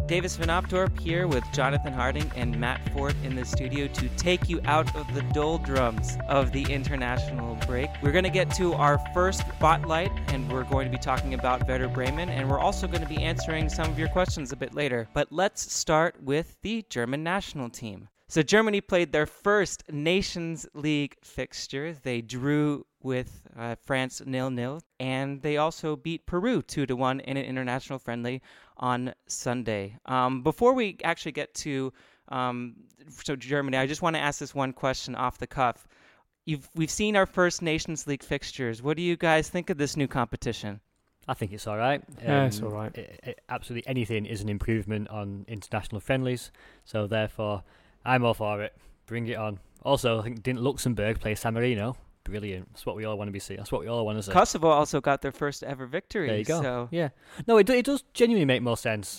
Davis Van Opdorp here with Jonathan Harding and Matt Fort in the studio to take you out of the doldrums of the international break. We're going to get to our first spotlight, and we're going to be talking about Werder Bremen, and we're also going to be answering some of your questions a bit later. But let's start with the German national team. So Germany played their first Nations League fixture. They drew with France 0-0, and they also beat Peru 2-1 in an international friendly on Sunday. Before we actually get to Germany, I just want to ask this one question off the cuff. We've seen our first Nations League fixtures. What do you guys think of this new competition? I think it's all right. Yeah, it's all right. Absolutely anything is an improvement on international friendlies, so therefore I'm all for it. Bring it on. Also, I think didn't Luxembourg play San Marino? Brilliant. That's what we all want to be seeing. That's what we all want to see. Kosovo also got their first ever victory. There you go. So. Yeah. No, it does genuinely make more sense.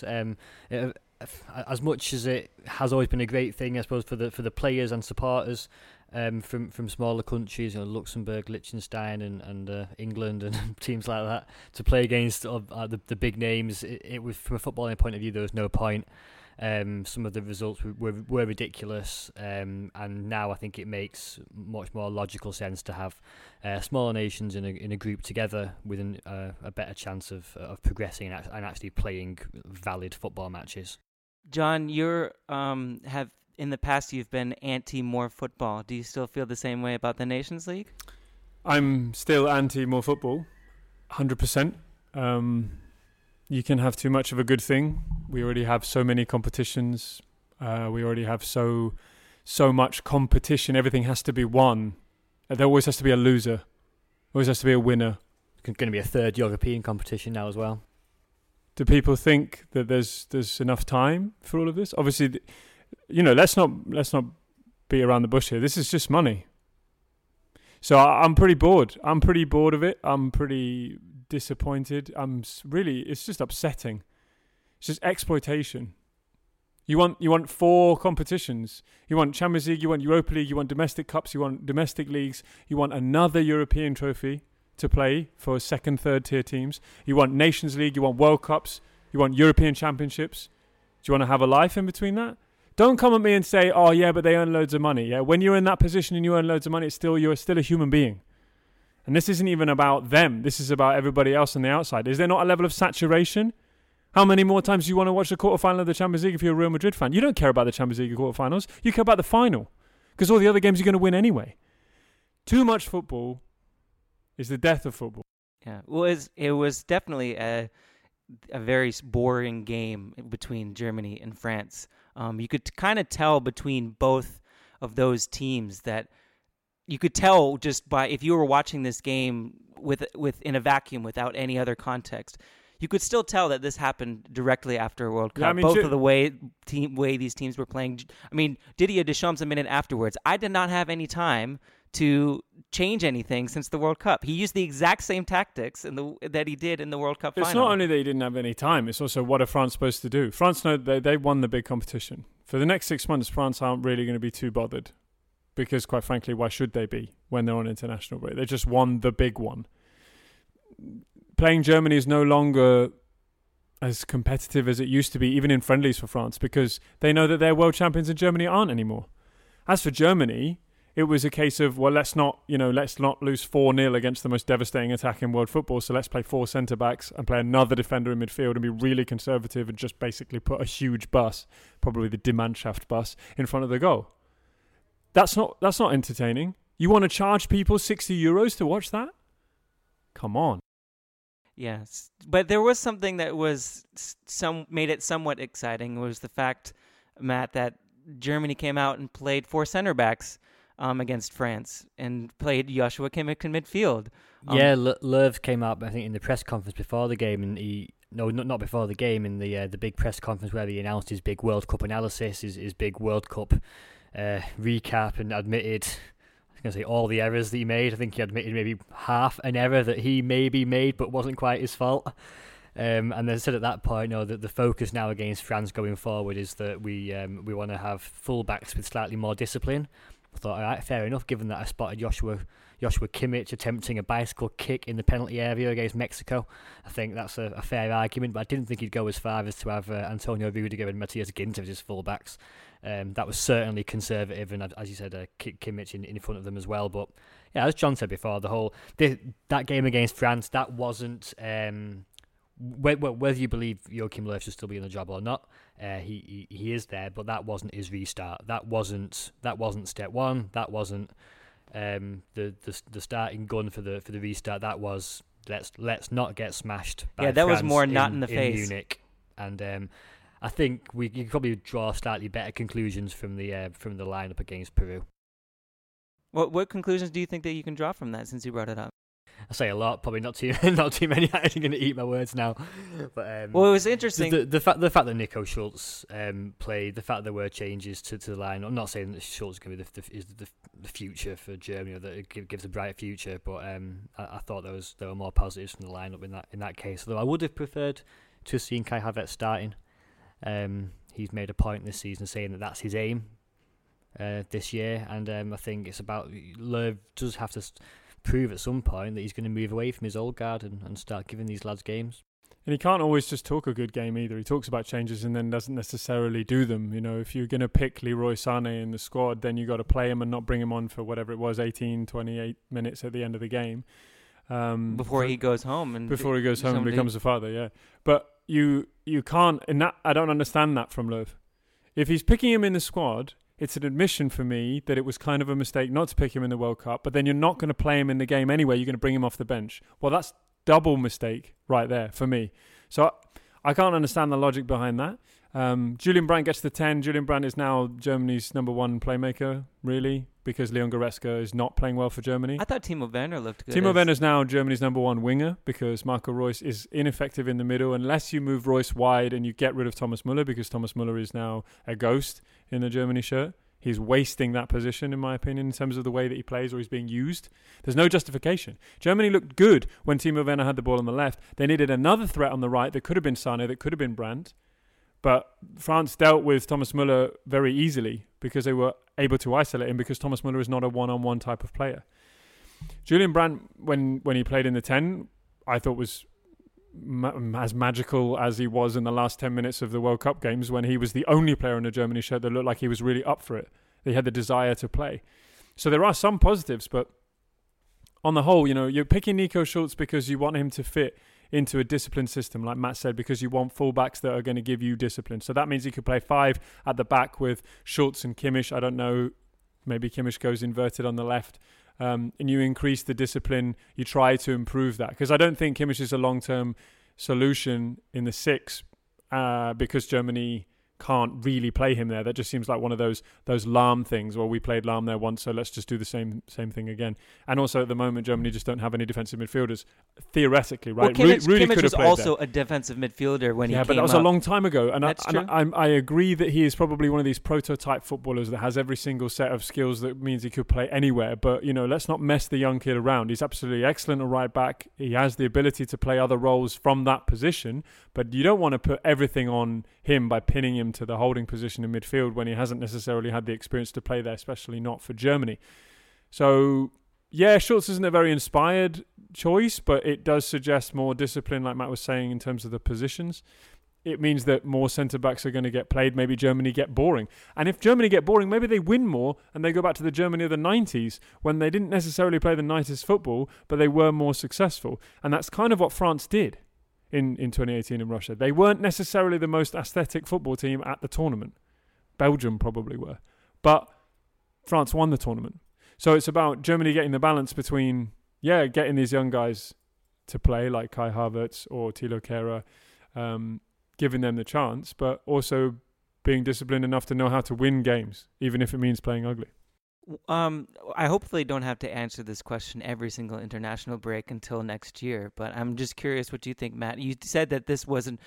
As much as it has always been a great thing, I suppose, for the players and supporters from smaller countries, Luxembourg, Liechtenstein, and England and teams like that, to play against the big names. It was, from a footballing point of view, there was no point. Some of the results were ridiculous, and now I think it makes much more logical sense to have smaller nations in a group together with a better chance of progressing and actually playing valid football matches. John, you've in the past you've been anti more football. Do you still feel the same way about the Nations League? I'm still anti more football, 100%. You can have too much of a good thing. We already have so many competitions. We already have so much competition. Everything has to be won. There always has to be a loser. Always has to be a winner. It's going to be a third European competition now as well. Do people think that there's enough time for all of this? Obviously, let's not beat around the bush here. This is just money. So I'm pretty bored. I'm pretty bored of it. I'm pretty disappointed. It's just upsetting. It's just exploitation. You want 4 competitions. You want Champions League, you want Europa League, you want domestic cups, you want domestic leagues, you want another European trophy to play for second, third tier teams. You want Nations League, you want World Cups, you want European Championships. Do you want to have a life in between that? Don't come at me and say, oh yeah, but they earn loads of money. Yeah, when you're in that position and you earn loads of money, you're still a human being. And this isn't even about them. This is about everybody else on the outside. Is there not a level of saturation? How many more times do you want to watch the quarterfinal of the Champions League if you're a Real Madrid fan? You don't care about the Champions League quarterfinals. You care about the final. Because all the other games you're going to win anyway. Too much football is the death of football. Yeah, well, it was definitely a very boring game between Germany and France. You could kind of tell between both of those teams that you could tell just by, if you were watching this game with in a vacuum without any other context, you could still tell that this happened directly after a World Cup. Both of the way these teams were playing. I mean, Didier Deschamps a minute afterwards, I did not have any time to change anything since the World Cup. He used the exact same tactics that he did in the World Cup final. It's not only that he didn't have any time, it's also what are France supposed to do? France know they won the big competition. For the next 6 months, France aren't really going to be too bothered. Because, quite frankly, why should they be when they're on international break? They just won the big one. Playing Germany is no longer as competitive as it used to be, even in friendlies for France, because they know that their world champions in Germany aren't anymore. As for Germany, it was a case of, well, let's not lose 4-0 against the most devastating attack in world football, so let's play 4 centre-backs and play another defender in midfield and be really conservative and just basically put a huge bus, probably the Die Mannschaft bus, in front of the goal. That's not entertaining. You want to charge people €60 to watch that? Come on. Yes, but there was something that made it somewhat exciting. It was the fact, Matt, that Germany came out and played 4 center backs against France and played Joshua Kimmich in midfield. Löw came up, I think, in the press conference before the game, and not before the game, in the big press conference where he announced his big World Cup analysis, his big World Cup recap, and admitted, I was going to say, all the errors that he made. I think he admitted maybe half an error that he maybe made but wasn't quite his fault. And then said at that point, that the focus now against France going forward is that we want to have full-backs with slightly more discipline, I thought, all right, fair enough, given that I spotted Joshua Kimmich attempting a bicycle kick in the penalty area against Mexico. I think that's a fair argument, but I didn't think he'd go as far as to have Antonio Rudiger and Matthias Ginter as his fullbacks. That was certainly conservative, and as you said, Kimmich in front of them as well. But yeah, as John said before, that game against France, that wasn't... whether you believe Joachim Löw should still be in the job or not, he is there, but that wasn't his restart. That wasn't step one. That wasn't the starting gun for the restart. That was let's not get smashed by that France was more not in the in face. Munich. And I think you could probably draw slightly better conclusions from the lineup against Peru. What conclusions do you think that you can draw from that, since you brought it up? I say a lot, probably not too many. I'm going to eat my words now. But well, it was interesting. The fact that Nico Schulz played, the fact there were changes to the line. I'm not saying that Schulz is going to be the future for Germany, or that it gives a bright future. But I thought there were more positives from the lineup in that case. Although I would have preferred to have seen Kai Havertz starting. He's made a point this season saying that that's his aim this year, and I think it's about Löw does have to prove at some point that he's going to move away from his old guard and start giving these lads games. And he can't always just talk a good game either. He talks about changes and then doesn't necessarily do them. You know, if you're going to pick Leroy Sané in the squad, then you got to play him and not bring him on for whatever it was, 28 minutes at the end of the game. Before he goes home and becomes a father, yeah. But you can't, and that I don't understand that from Löw. If he's picking him in the squad, it's an admission for me that it was kind of a mistake not to pick him in the World Cup, but then you're not going to play him in the game anyway. You're going to bring him off the bench. Well, that's double mistake right there for me. So I can't understand the logic behind that. Julian Brandt gets the 10. Julian Brandt is now Germany's number one playmaker, really, because Leon Goretzka is not playing well for Germany. I thought Timo Werner looked good. Timo Werner is now Germany's number one winger because Marco Reus is ineffective in the middle unless you move Reus wide and you get rid of Thomas Müller, because Thomas Müller is now a ghost in the Germany shirt. He's wasting that position, in my opinion, in terms of the way that he plays, or he's being used. There's no justification. Germany looked good when Timo Werner had the ball on the left. They needed another threat on the right that could have been Sané, that could have been Brandt. But France dealt with Thomas Müller very easily because they were able to isolate him, because Thomas Müller is not a one-on-one type of player. Julian Brandt, when he played in the 10, I thought was as magical as he was in the last 10 minutes of the World Cup games, when he was the only player in a Germany shirt that looked like he was really up for it. They had the desire to play. So there are some positives, but on the whole, you know, you're picking Nico Schulz because you want him to fit into a disciplined system, like Matt said, because you want fullbacks that are going to give you discipline. So that means you could play 5 at the back with Schulz and Kimmich. I don't know, maybe Kimmich goes inverted on the left. And you increase the discipline, you try to improve that. Because I don't think Kimmich is a long-term solution in the 6 because Germany can't really play him there. That just seems like one of those Lahm things. Well, we played Lahm there once, so let's just do the same thing again. And also at the moment, Germany just don't have any defensive midfielders, theoretically, right? Well, Kimmich was also a defensive midfielder when he came up. Yeah, but that was a long time ago. And That's true. I agree that he is probably one of these prototype footballers that has every single set of skills that means he could play anywhere. But, you know, let's not mess the young kid around. He's absolutely excellent at right back. He has the ability to play other roles from that position, but you don't want to put everything on him by pinning him to the holding position in midfield when he hasn't necessarily had the experience to play there, especially not for Germany. So, yeah, Schulz isn't a very inspired choice, but it does suggest more discipline, like Matt was saying, in terms of the positions. It means that more centre-backs are going to get played. Maybe Germany get boring. And if Germany get boring, maybe they win more and they go back to the Germany of the 90s when they didn't necessarily play the nicest football, but they were more successful. And that's kind of what France did in 2018 in Russia. They weren't necessarily the most aesthetic football team at the tournament. Belgium probably were. But France won the tournament. So it's about Germany getting the balance between, getting these young guys to play like Kai Havertz or Thilo Kehrer, giving them the chance, but also being disciplined enough to know how to win games, even if it means playing ugly. I hopefully don't have to answer this question every single international break until next year, but I'm just curious what you think, Matt. You said that this wasn't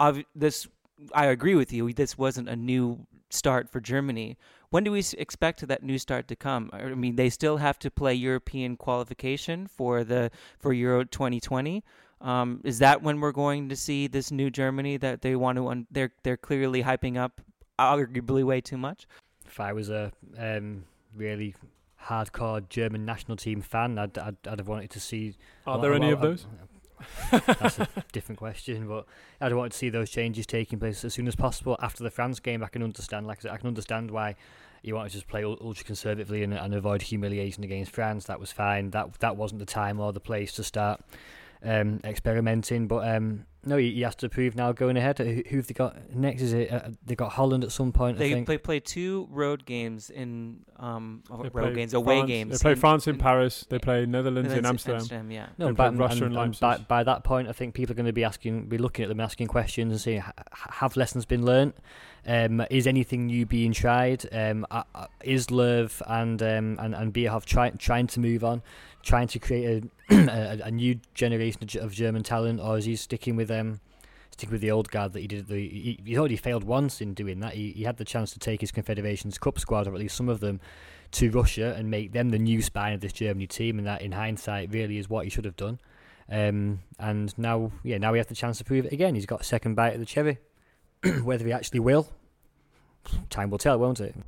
I agree with you. This wasn't a new start for Germany. When do we expect that new start to come? I mean, they still have to play European qualification for Euro 2020. Is that when we're going to see this new Germany that they want to? They're clearly hyping up, arguably way too much. If I was a really hardcore German national team fan, I'd have wanted to see. Are there any of those? That's a different question, but I'd want to see those changes taking place as soon as possible after the France game. I can understand, like I said, I can understand why you want to just play ultra conservatively and avoid humiliation against France. That was fine. That wasn't the time or the place to start experimenting. But no, he has to prove now going ahead. Who've they got next? Is it they got Holland at some point? I think They play 2 road games in away games. They play France in Paris. They play Netherlands in Amsterdam. Yeah. No, They play Russia and Leipzig. By that point, I think people are going to be looking at them, asking questions, and saying, have lessons been learnt? Is anything new being tried? Is Löw and Bierhoff trying to move on, trying to create a new generation of German talent, or is he sticking with the old guard that he did? He already failed once in doing that. He had the chance to take his Confederations Cup squad, or at least some of them, to Russia and make them the new spine of this Germany team, and that in hindsight really is what he should have done. And now he has the chance to prove it again. He's got a second bite of the cherry. Whether he actually will, time will tell, won't it?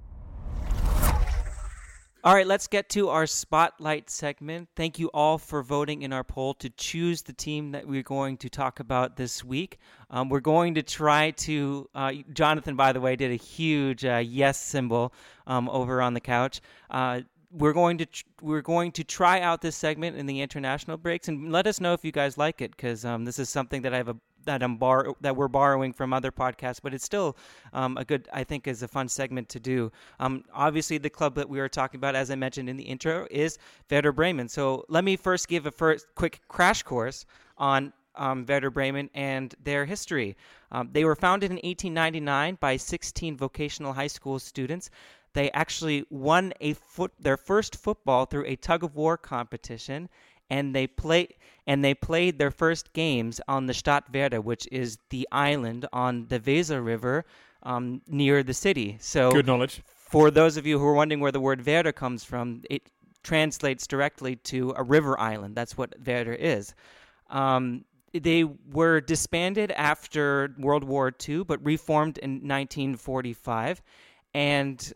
All right, let's get to our spotlight segment. Thank you all for voting in our poll to choose the team that we're going to talk about this week. We're going to try to, Jonathan, by the way, did a huge yes symbol over on the couch. We're going to try out this segment in the international breaks, and let us know if you guys like it, because this is something that that we're borrowing from other podcasts, but it's still a good, I think, is a fun segment to do. Obviously, the club that we were talking about, as I mentioned in the intro, is Werder Bremen. So let me first give a quick crash course on Werder Bremen and their history. They were founded in 1899 by 16 vocational high school students. They actually won their first football through a tug-of-war competition, and they played their first games on the Stadt Werder, which is the island on the Weser River near the city. So, good knowledge. For those of you who are wondering where the word Werder comes from, it translates directly to a river island. That's what Werder is. They were disbanded after World War II, but reformed in 1945. And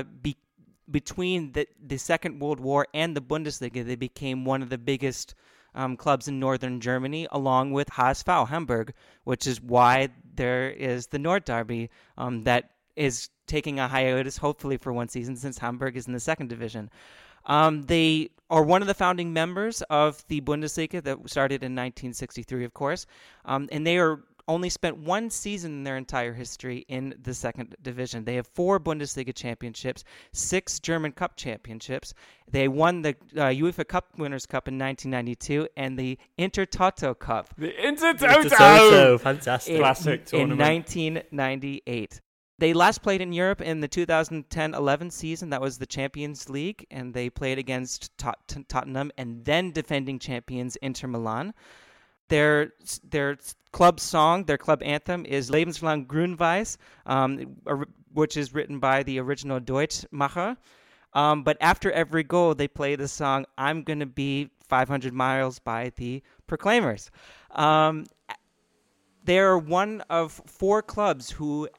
between the Second World War and the Bundesliga, they became one of the biggest clubs in northern Germany, along with HSV Hamburg, which is why there is the Nord Derby that is taking a hiatus, hopefully for one season, since Hamburg is in the second division. They are one of the founding members of the Bundesliga that started in 1963, of course, and they are only spent one season in their entire history in the second division. They have 4 Bundesliga championships, 6 German Cup championships. They won the UEFA Cup Winners' Cup in 1992 and the Intertoto Cup. The Intertoto! Fantastic. Classic tournament. In 1998. They last played in Europe in the 2010-11 season. That was the Champions League, and they played against Tottenham and then defending champions Inter Milan. Their club song, their club anthem, is Lebenslang Grün-Weiß, which is written by the original Deutschmacher. But after every goal, they play the song I'm Gonna Be 500 Miles by the Proclaimers. They're one of 4 clubs whose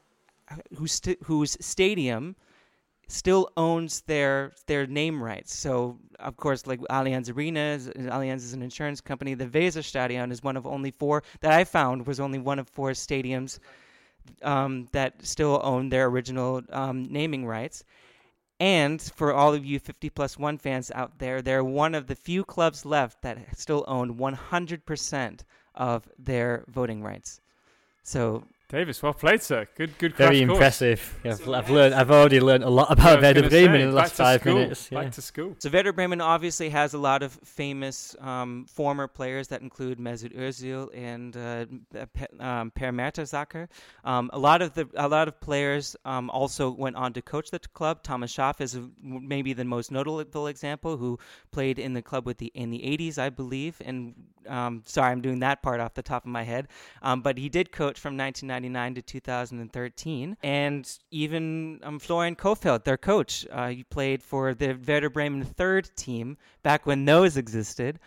stadium still owns their name rights. So, of course, like Allianz Arena, Allianz is an insurance company. The Weserstadion is one of only 4 that I found was only one of 4 stadiums that still own their original naming rights. And for all of you 50+1 fans out there, they're one of the few clubs left that still own 100% of their voting rights. So, Davis, well played, sir. Good crash Very course. impressive. Yeah, I've already learned a lot about Werder Bremen in the last 5 minutes. Back to school. So Werder Bremen obviously has a lot of famous former players that include Mesut Özil and Per Mertesacker. A lot of players also went on to coach the club. Thomas Schaaf is maybe the most notable example, who played in the club in the 80s, I believe. And sorry, I'm doing that part off the top of my head. But he did coach from 1999 to 2013. And even Florian Kohfeldt, their coach, he played for the Werder Bremen third team back when those existed.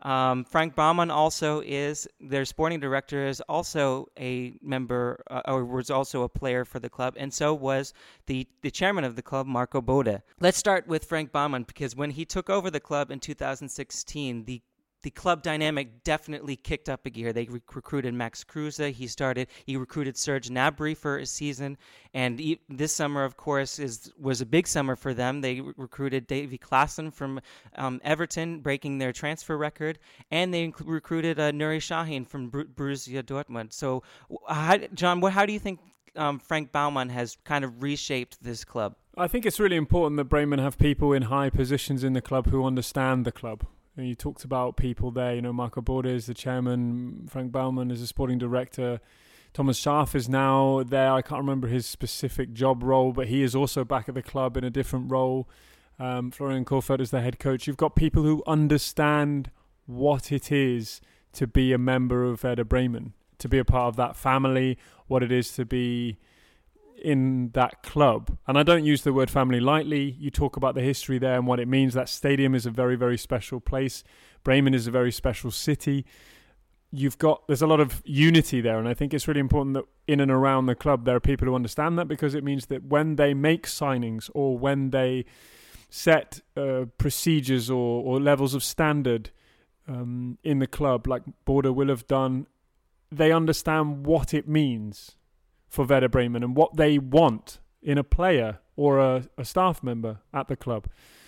Frank Baumann also is their sporting director, is also a member or was also a player for the club, and so was the chairman of the club, Marco Bode. Let's start with Frank Baumann, because when he took over the club in 2016, the club dynamic definitely kicked up a gear. They recruited Max Kruse. He recruited Serge Gnabry for a season. And this summer, of course, was a big summer for them. They recruited Davy Klaassen from Everton, breaking their transfer record. And they recruited Nuri Sahin from Borussia Dortmund. So, John, how do you think Frank Baumann has kind of reshaped this club? I think it's really important that Bremen have people in high positions in the club who understand the club. And you talked about people there, Marco Bode is the chairman, Frank Baumann is the sporting director, Thomas Schaaf is now there. I can't remember his specific job role, but he is also back at the club in a different role. Florian Kohfeldt is the head coach. You've got people who understand what it is to be a member of Werder Bremen, to be a part of that family, what it is to be in that club. And I don't use the word family lightly. You talk about the history there and what it means. That stadium is a very, very special place. Bremen is a very special city. There's a lot of unity there, and I think it's really important that in and around the club there are people who understand that, because it means that when they make signings or when they set procedures or levels of standard in the club, like Bode will have done, they understand what it means for Werder Bremen and what they want in a player or a staff member at the club.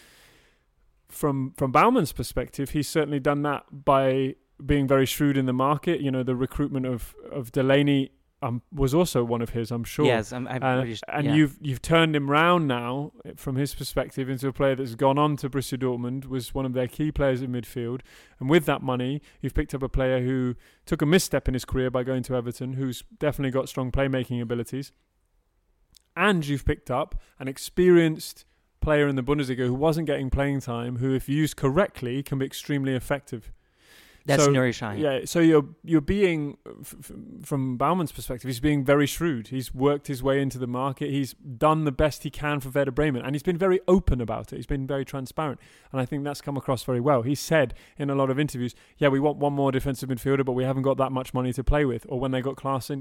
From Baumann's perspective, he's certainly done that by being very shrewd in the market. The recruitment of Delaney was also one of his, I'm sure. Yes, I'm pretty sure. And you've turned him round now, from his perspective, into a player that's gone on to Borussia Dortmund, was one of their key players in midfield. And with that money, you've picked up a player who took a misstep in his career by going to Everton, who's definitely got strong playmaking abilities. And you've picked up an experienced player in the Bundesliga who wasn't getting playing time, who, if used correctly, can be extremely effective. That's Nuri Sahin. Yeah, so you're being, from Baumann's perspective, he's being very shrewd. He's worked his way into the market. He's done the best he can for Werder Bremen, and he's been very open about it. He's been very transparent, and I think that's come across very well. He said in a lot of interviews, we want one more defensive midfielder, but we haven't got that much money to play with. Or when they got Klaassen,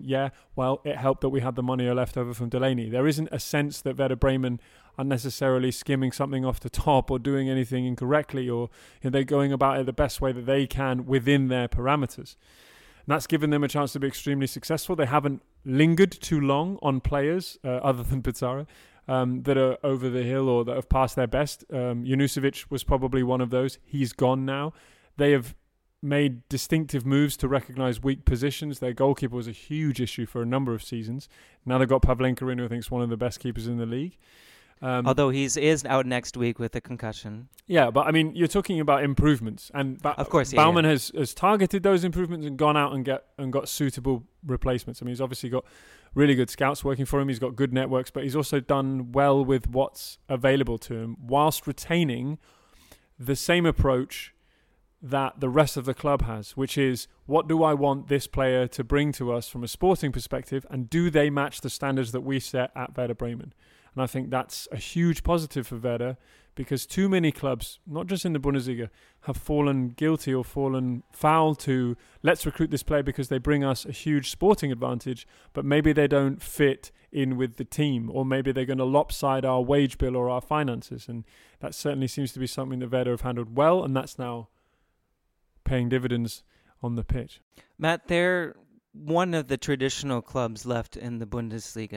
it helped that we had the money left over from Delaney. There isn't a sense that Werder Bremen are necessarily skimming something off the top or doing anything incorrectly, or they're going about it the best way that they can within their parameters. And that's given them a chance to be extremely successful. They haven't lingered too long on players, other than Pizarro, that are over the hill or that have passed their best. Junusovic was probably one of those. He's gone now. They have made distinctive moves to recognise weak positions. Their goalkeeper was a huge issue for a number of seasons. Now they've got Pavlenka in, who I think is one of the best keepers in the league. Although he is out next week with a concussion. Yeah, but I mean, you're talking about improvements, and of course, Baumann has targeted those improvements and gone out and got suitable replacements. I mean, he's obviously got really good scouts working for him. He's got good networks, but he's also done well with what's available to him, whilst retaining the same approach that the rest of the club has, which is, what do I want this player to bring to us from a sporting perspective, and do they match the standards that we set at Werder Bremen? And I think that's a huge positive for Werder, because too many clubs, not just in the Bundesliga, have fallen guilty or fallen foul to, let's recruit this player because they bring us a huge sporting advantage, but maybe they don't fit in with the team, or maybe they're going to lopside our wage bill or our finances. And that certainly seems to be something that Werder have handled well, and that's now paying dividends on the pitch. Matt, they're one of the traditional clubs left in the Bundesliga,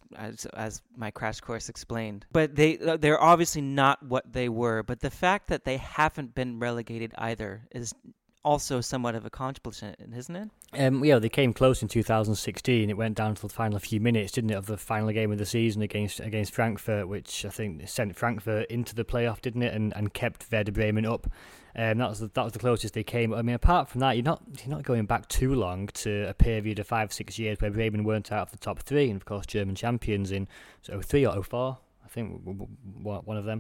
as my crash course explained. But they're obviously not what they were. But the fact that they haven't been relegated either is also somewhat of an accomplishment, isn't it? They came close in 2016. It went down to the final few minutes, didn't it, of the final game of the season against Frankfurt, which I think sent Frankfurt into the playoff, didn't it, and kept Werder Bremen up. That was the closest they came. I mean, apart from that, you're not going back too long to a period of 5-6 years where Bremen weren't out of the top three, and of course German champions in 03 or 04, I think, one of them.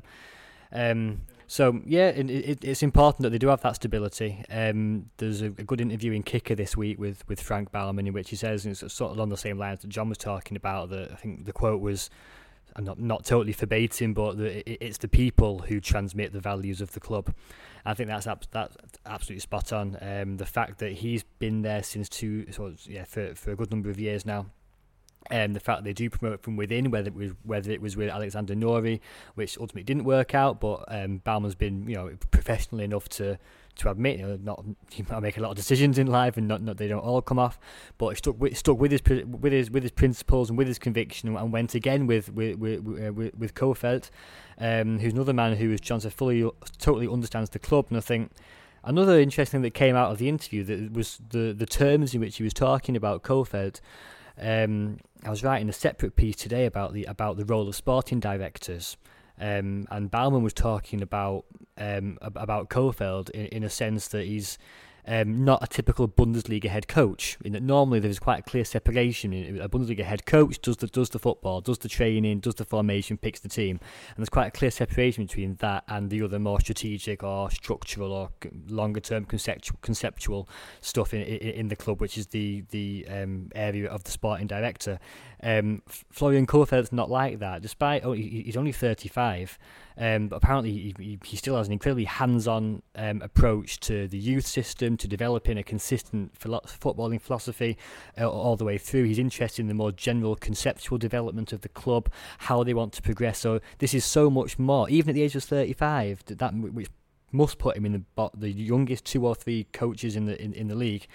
It's important that they do have that stability. There's a good interview in Kicker this week with Frank Baumann, in which he says, and it's sort of along the same lines that John was talking about, that I think the quote was, not totally verbatim, but it's the people who transmit the values of the club. I think that's absolutely spot on. The fact that he's been there since for a good number of years now. The fact that they do promote from within, whether it was with Alexander Nori, which ultimately didn't work out, but Bauman's been professional enough to admit, you might make a lot of decisions in life, and not they don't all come off, but he stuck with his principles and with his conviction, and went again with Kofeld, who's another man who, as John said, totally understands the club. And I think another interesting thing that came out of the interview that was the terms in which he was talking about Kofeld. I was writing a separate piece today about the role of sporting directors, and Bauman was talking about Kofeld in a sense that he's not a typical Bundesliga head coach. In that normally there's quite a clear separation. A Bundesliga head coach does the football, does the training, does the formation, picks the team, and there's quite a clear separation between that and the other more strategic or structural or longer term conceptual stuff in the club, which is the area of the sporting director. Florian Kofeld's not like that. Despite he's only 35. But apparently he still has an incredibly hands-on approach to the youth system, to developing a consistent footballing philosophy all the way through. He's interested in the more general conceptual development of the club, how they want to progress. So this is so much more, even at the age of 35, which must put him in the youngest 2 or 3 coaches in the league.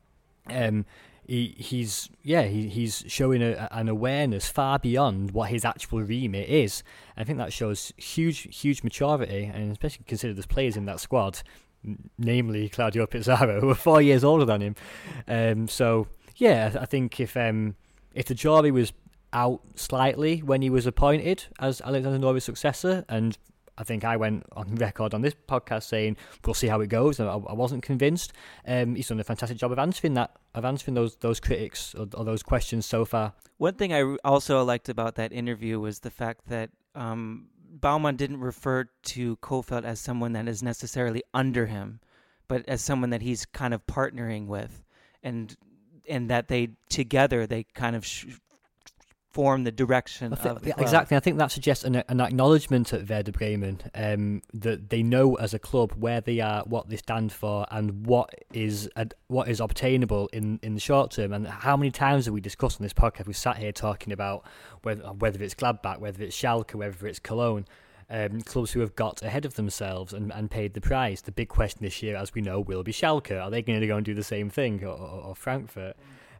He's showing an awareness far beyond what his actual remit is. I think that shows huge maturity, and especially consider there's players in that squad, namely Claudio Pizarro, who are 4 years older than him. I think if the jury was out slightly when he was appointed as Alexander Nori's successor, and I think I went on record on this podcast saying we'll see how it goes, and I wasn't convinced. He's done a fantastic job of answering those critics or those questions so far. One thing I also liked about that interview was the fact that Baumann didn't refer to Kofeld as someone that is necessarily under him, but as someone that he's kind of partnering with, and that they kind of form the direction of the club. Exactly. I think that suggests an acknowledgement at Werder Bremen that they know as a club where they are, what they stand for, and what is obtainable in the short term. And how many times have we discussed on this podcast? We sat here talking about whether it's Gladbach, whether it's Schalke, whether it's Cologne, clubs who have got ahead of themselves and paid the price. The big question this year, as we know, will be Schalke. Are they going to go and do the same thing, or Frankfurt?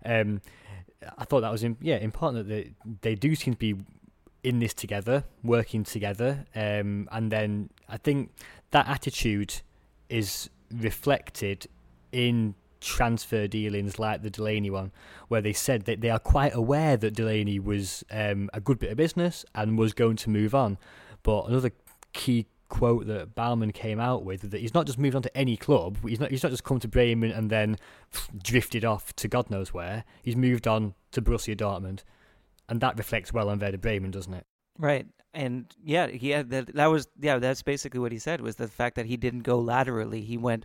I thought that was important that they do seem to be in this together, working together, and then I think that attitude is reflected in transfer dealings like the Delaney one, where they said that they are quite aware that Delaney was a good bit of business and was going to move on. But another key quote that Baumann came out with, that he's not just moved on to any club. He's not just come to Bremen and then drifted off to God knows where. He's moved on to Borussia Dortmund, and that reflects well on Werder Bremen, doesn't it? Right. And that's basically what he said, was the fact that he didn't go laterally. He went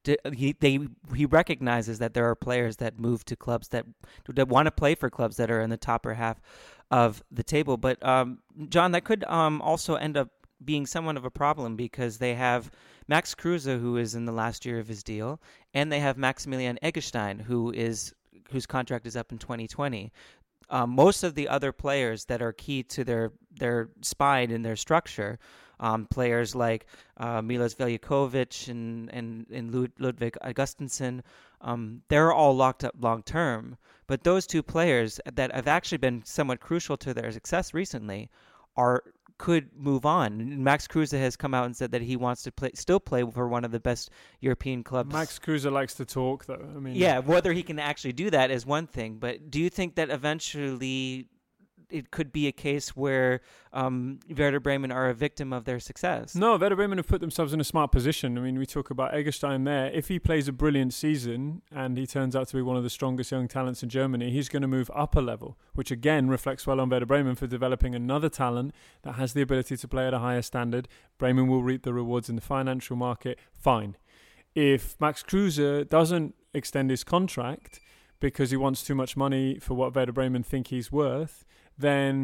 he recognizes that there are players that move to clubs that want to play for clubs that are in the top half of the table. But John, that could also end up being somewhat of a problem, because they have Max Kruse, who is in the last year of his deal, and they have Maximilian Eggestein, whose contract is up in 2020. Most of the other players that are key to their spine and their structure, players like Milos Veljakovic and Ludwig Augustinsson, they're all locked up long term. But those two players that have actually been somewhat crucial to their success recently could move on. Max Kruse has come out and said that he wants to still play for one of the best European clubs. Max Kruse likes to talk, though. I mean, yeah, whether he can actually do that is one thing. But do you think that eventually it could be a case where Werder Bremen are a victim of their success? No, Werder Bremen have put themselves in a smart position. I mean, we talk about Eggestein there. If he plays a brilliant season and he turns out to be one of the strongest young talents in Germany, he's going to move up a level, which again reflects well on Werder Bremen for developing another talent that has the ability to play at a higher standard. Bremen will reap the rewards in the financial market. Fine. If Max Kruse doesn't extend his contract because he wants too much money for what Werder Bremen think he's worth, then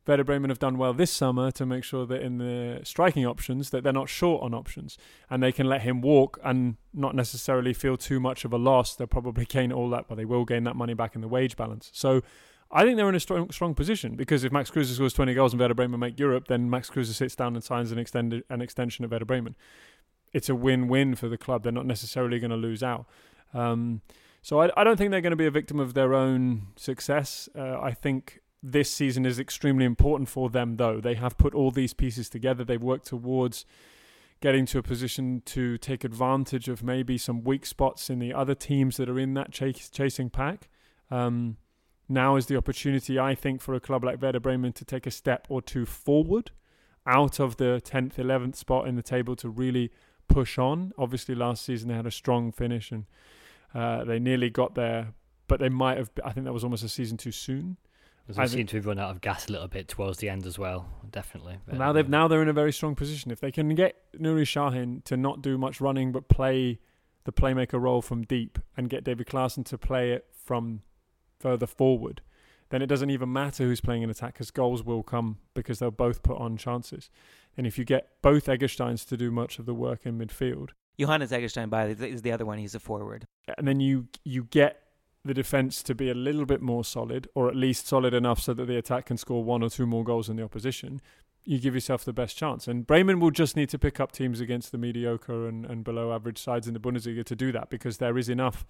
Werder Bremen have done well this summer to make sure that in the striking options that they're not short on options and they can let him walk and not necessarily feel too much of a loss. They'll probably gain all that, but they will gain that money back in the wage balance. So I think they're in a strong position, because if Max Kruse scores 20 goals and Werder Bremen make Europe, then Max Kruse sits down and signs an extension of Werder Bremen. It's a win-win for the club. They're not necessarily going to lose out. So I don't think they're going to be a victim of their own success. I think this season is extremely important for them, though. They have put all these pieces together. They've worked towards getting to a position to take advantage of maybe some weak spots in the other teams that are in that chasing pack. Now is the opportunity, I think, for a club like Werder Bremen to take a step or two forward out of the 10th, 11th spot in the table to really push on. Obviously, last season they had a strong finish and they nearly got there, but they might have, I think that was almost a season too soon. They seem to have run out of gas a little bit towards the end as well, definitely. Now they're in a very strong position. If they can get Nuri Sahin to not do much running but play the playmaker role from deep and get David Klaassen to play it from further forward, then it doesn't even matter who's playing in attack, because goals will come because they'll both put on chances. And if you get both Eggesteins to do much of the work in midfield, Johannes Eggestein is the other one. He's a forward. And then you get the defence to be a little bit more solid, or at least solid enough so that the attack can score 1 or 2 more goals than the opposition. You give yourself the best chance. And Bremen will just need to pick up teams against the mediocre and below average sides in the Bundesliga to do that, because there is enough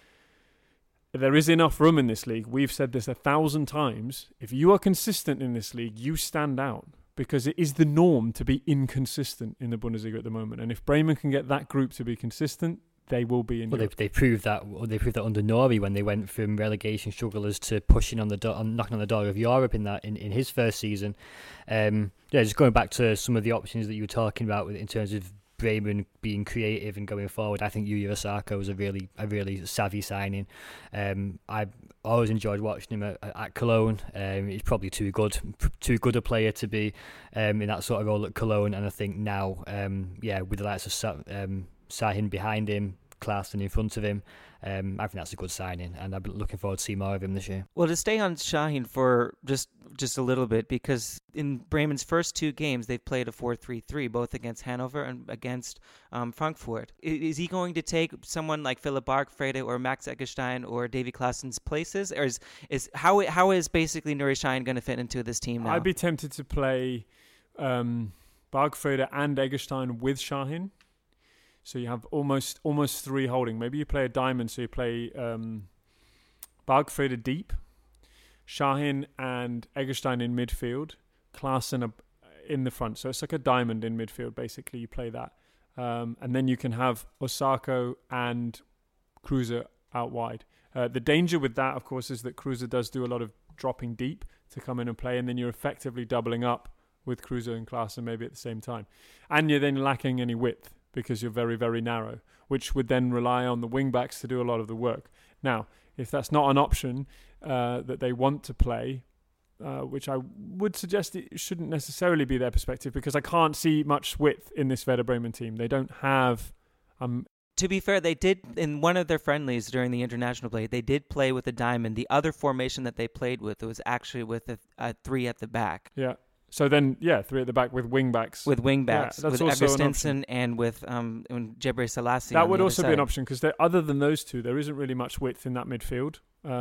room in this league. We've said this 1,000 times. If you are consistent in this league, you stand out, because it is the norm to be inconsistent in the Bundesliga at the moment. And if Bremen can get that group to be consistent, they will be in. Well, they proved that. They proved that under Nori when they went from relegation strugglers to pushing on the door, knocking on the door of Europe in his first season. Just going back to some of the options that you were talking about in terms of Bremen being creative and going forward, I think Yuya Osako was a really savvy signing. I always enjoyed watching him at Cologne. He's probably too good a player to be in that sort of role at Cologne, and I think now, with the likes of Sahin behind him, Klaassen in front of him, I think that's a good signing, and I've been looking forward to see more of him this year. Well, to stay on Sahin for just a little bit, because in Bremen's first 2 games, they've played a 4-3-3, both against Hanover and against Frankfurt. Is he going to take someone like Philipp Bargfrede or Max Eggestein or Davy Klaassen's places, or how is basically Nuri Sahin going to fit into this team now? I'd be tempted to play Bargfrede and Eggestein with Sahin. So you have almost 3 holding. Maybe you play a diamond, so you play Bargfrede deep, Sahin and Eggestein in midfield, Klaassen in the front. So it's like a diamond in midfield, basically. You play that. And then you can have Osako and Kruse out wide. The danger with that, of course, is that Kruse does do a lot of dropping deep to come in and play, and then you're effectively doubling up with Kruse and Klaassen maybe at the same time. And you're then lacking any width, because you're very, very narrow, which would then rely on the wing-backs to do a lot of the work. Now, if that's not an option that they want to play, which I would suggest it shouldn't necessarily be their perspective, because I can't see much width in this Werder Bremen team. They don't have... To be fair, they did, in one of their friendlies during the international play, they did play with a diamond. The other formation that they played with was actually with a 3 at the back. Yeah. So then, 3 at the back with wing-backs. With wing-backs, with Everstensen and with Jebre Selassie. That would also be an option, because other than those two, there isn't really much width in that midfield.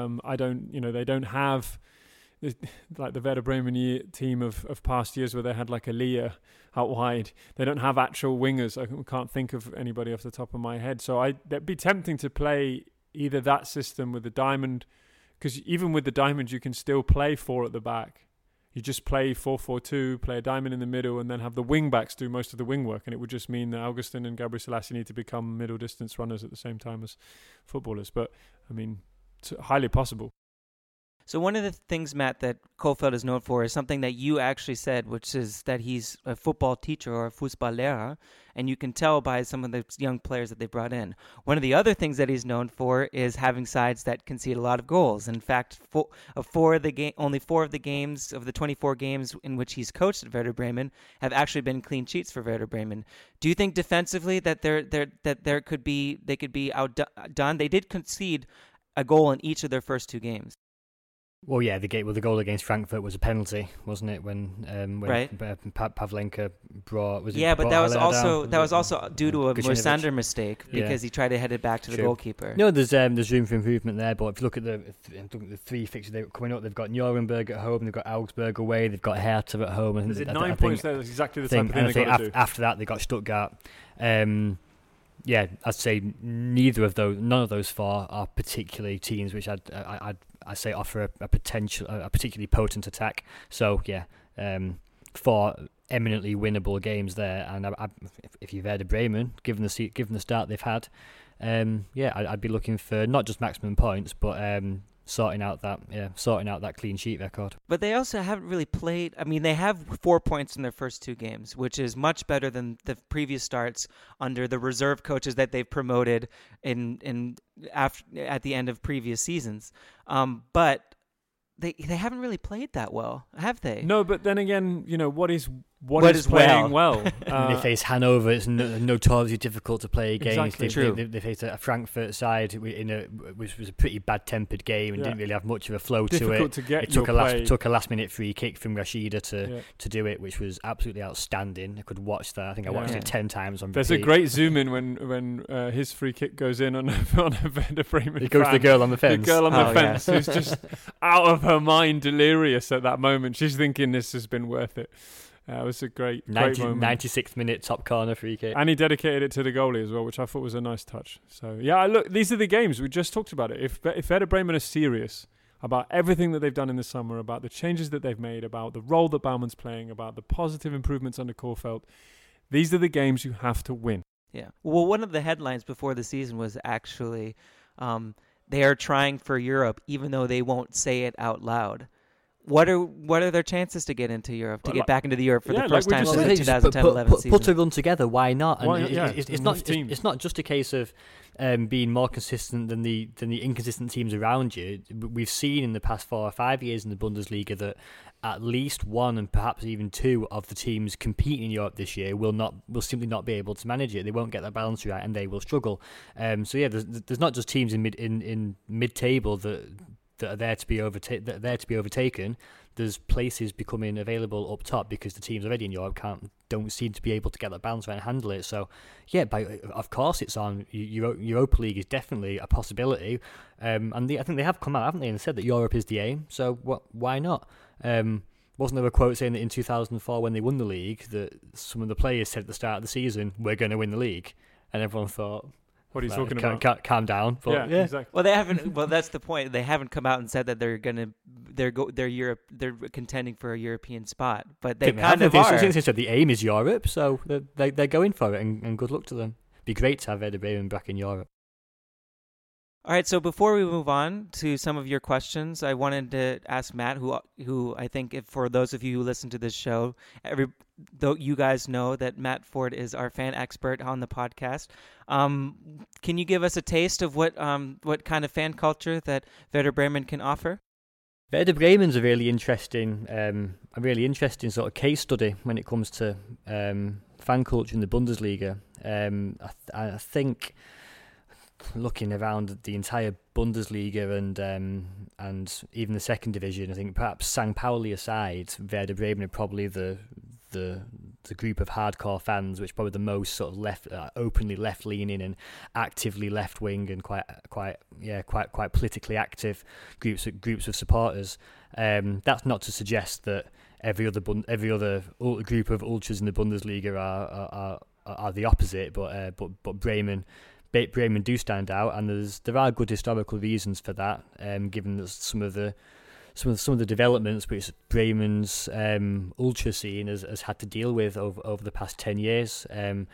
They don't have, like the Werder Bremen team of past years where they had like Elia out wide. They don't have actual wingers. I can't think of anybody off the top of my head. So that'd be tempting to play either that system with the diamond, because even with the diamond, you can still play 4 at the back. You just play 4-4-2, play a diamond in the middle, and then have the wing-backs do most of the wing work. And it would just mean that Augustin and Gabriel Selassie need to become middle-distance runners at the same time as footballers. But, I mean, it's highly possible. So one of the things, Matt, that Kohfeldt is known for is something that you actually said, which is that he's a football teacher or a Fußballlehrer, and you can tell by some of the young players that they brought in. One of the other things that he's known for is having sides that concede a lot of goals. In fact, only 4 of the games of the 24 games in which he's coached at Werder Bremen have actually been clean sheets for Werder Bremen. Do you think defensively that they could be outdone? They did concede a goal in each of their first 2 games. Well, yeah, the goal against Frankfurt was a penalty, wasn't it? When Right. Pavlenka brought but that was also due to a Gacinovic. Moisander mistake because he tried to head it back to the True. goalkeeper. No, there's room for improvement there. But if you look at the three fixtures they've got coming up, they've got Nuremberg at home, they've got Augsburg away, they've got Hertha at home. Is it 9 points there? That's exactly the type of thing they've got to do. After that, they got Stuttgart. Yeah, I'd say none of those four are particularly teams which I'd say offer a particularly potent attack. So yeah, 4 eminently winnable games there, and if you've Werder Bremen, given the start they've had, I'd be looking for not just maximum points, but sorting out that clean sheet record. But they also haven't really played. I mean, they have 4 points in their first 2 games, which is much better than the previous starts under the reserve coaches that they've promoted at the end of previous seasons. But they haven't really played that well, have they? No, but then again, what is playing well? They face Hanover. It's notoriously difficult to play against. Exactly. They faced a Frankfurt side which was a pretty bad-tempered game and didn't really have much of a flow to it. Difficult to get. It took a last-minute free kick from Rashida to do it, which was absolutely outstanding. I could watch that. I think I watched it 10 times on repeat. There's a great zoom in when his free kick goes in on a Werder Bremen. It goes to the girl on the fence. The girl on the fence who's just out of her mind, delirious at that moment. She's thinking this has been worth it. It was a great moment. 96th minute top corner free kick. And he dedicated it to the goalie as well, which I thought was a nice touch. So, look, these are the games. We just talked about it. If Werder Bremen are serious about everything that they've done in the summer, about the changes that they've made, about the role that Bauman's playing, about the positive improvements under Korfeld, these are the games you have to win. Yeah. Well, one of the headlines before the season was actually they are trying for Europe, even though they won't say it out loud. What are their chances to get into Europe, to get back into the Europe for the first time since the 2010-11 season? Put a run together, why not? And it's not just a case of being more consistent than the inconsistent teams around you. We've seen in the past 4 or 5 years in the Bundesliga that at least one and perhaps even 2 of the teams competing in Europe this year will simply not be able to manage it. They won't get that balance right, and they will struggle. There's not just teams in mid-table that are there to be overtaken. There's places becoming available up top because the teams already in Europe don't seem to be able to get that balance right and handle it. So, of course it's on. Europa League is definitely a possibility, and I think they have come out, haven't they, and said that Europe is the aim. So why not? Wasn't there a quote saying that in 2004 when they won the league that some of the players said at the start of the season, "We're going to win the league," and everyone thought, what are you talking about? Calm down. But exactly. Well, they haven't. Well, that's the point. They haven't come out and said that they're contending for a European spot, but they kind of are. They said the aim is Europe, so they're going for it, and good luck to them. Be great to have Werder Bremen back in Europe. All right, so before we move on to some of your questions, I wanted to ask Matt, who I think, for those of you who listen to this show, you guys know that Matt Ford is our fan expert on the podcast. Can you give us a taste of what kind of fan culture that Werder Bremen can offer? Werder Bremen's a really interesting sort of case study when it comes to fan culture in the Bundesliga. I think, looking around the entire Bundesliga and even the second division, I think perhaps St. Pauli aside, Werder Bremen are probably the group of hardcore fans which are probably the most sort of openly left-leaning and actively left-wing and quite politically active groups of supporters. That's not to suggest that every other group of ultras in the Bundesliga are the opposite, but Bremen do stand out, and there are good historical reasons for that, given that some of the developments which Bremen's ultra scene has had to deal with over the past 10 years. When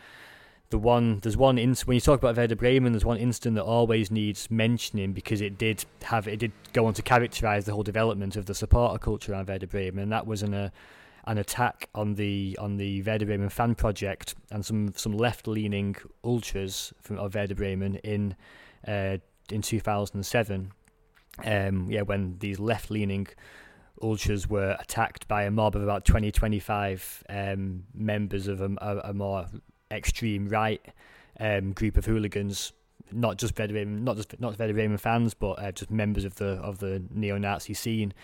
you talk about Werder Bremen, there's one incident that always needs mentioning because it did go on to characterise the whole development of the supporter culture around Werder Bremen, and that was an attack on the Werder Bremen fan project and some left-leaning ultras of Werder Bremen in 2007. When these left-leaning ultras were attacked by a mob of about 20-25 members of a more extreme right group of hooligans, not just Werder Bremen fans, but just members of the neo-Nazi scene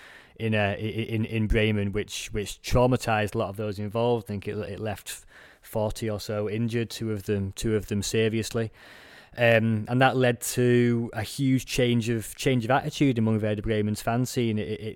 in Bremen, which traumatized a lot of those involved. I think it left 40 or so injured, two of them seriously. And that led to a huge change of attitude among Werder Bremen's fan scene.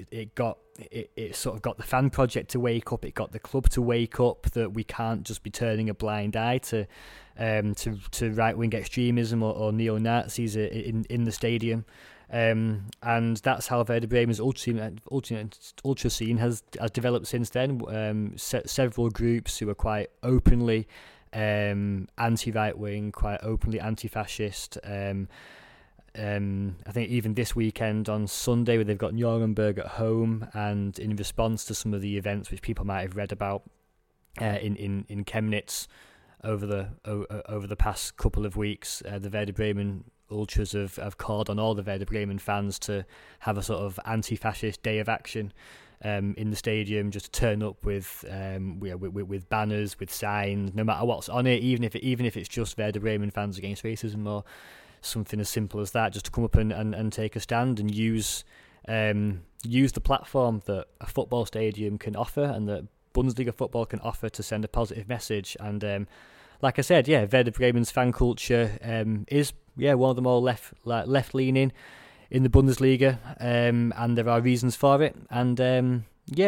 It sort of got the fan project to wake up. It got the club to wake up that we can't just be turning a blind eye to right wing extremism or neo-Nazis in the stadium. And that's how Werder Bremen's ultra scene has developed since then. Several groups who are quite openly anti-right wing, quite openly anti-fascist. I think even this weekend on Sunday, where they've got Nuremberg at home, and in response to some of the events which people might have read about in Chemnitz over the past couple of weeks, the Werder Bremen ultras have called on all the Werder Bremen fans to have a sort of anti-fascist day of action in the stadium, just to turn up with banners, with signs, no matter what's on it, even if it's just Werder Bremen fans against racism or something as simple as that, just to come up and take a stand and use the platform that a football stadium can offer and that Bundesliga football can offer to send a positive message. And like I said, Werder Bremen's fan culture is one of the more left leaning in the Bundesliga, and there are reasons for it, and